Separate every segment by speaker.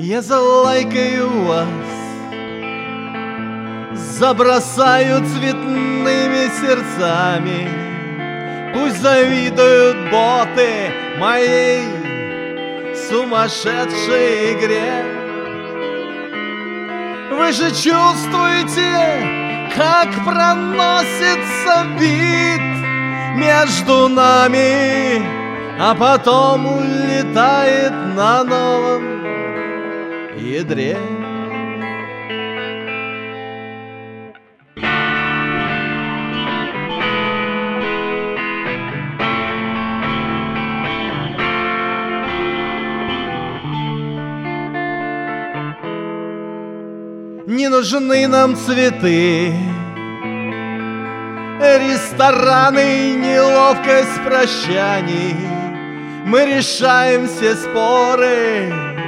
Speaker 1: Я залайкаю вас, забросаю цветными сердцами. Пусть завидуют боты моей сумасшедшей игре. Вы же чувствуете, как проносится бит между нами, а потом улетает на новом ядре. Не нужны нам цветы, рестораны и неловкость прощаний. Мы решаем все споры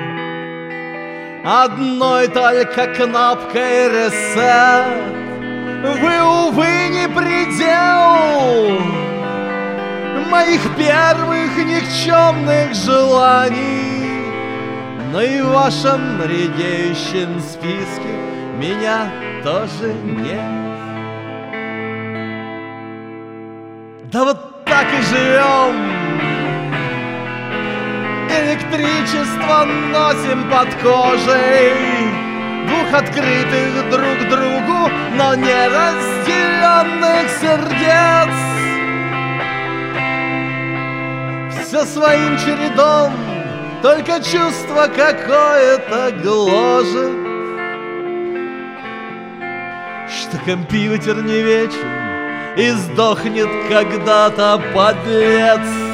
Speaker 1: одной только кнопкой reset. Вы, увы, не предел моих первых никчемных желаний, но и в вашем редеющем списке меня тоже нет. Да вот так и живем. Электричество носим под кожей двух открытых друг другу, но не разделенных сердец. Все своим чередом, только чувство какое-то гложет, что компьютер не вечен и сдохнет когда-то, подлец.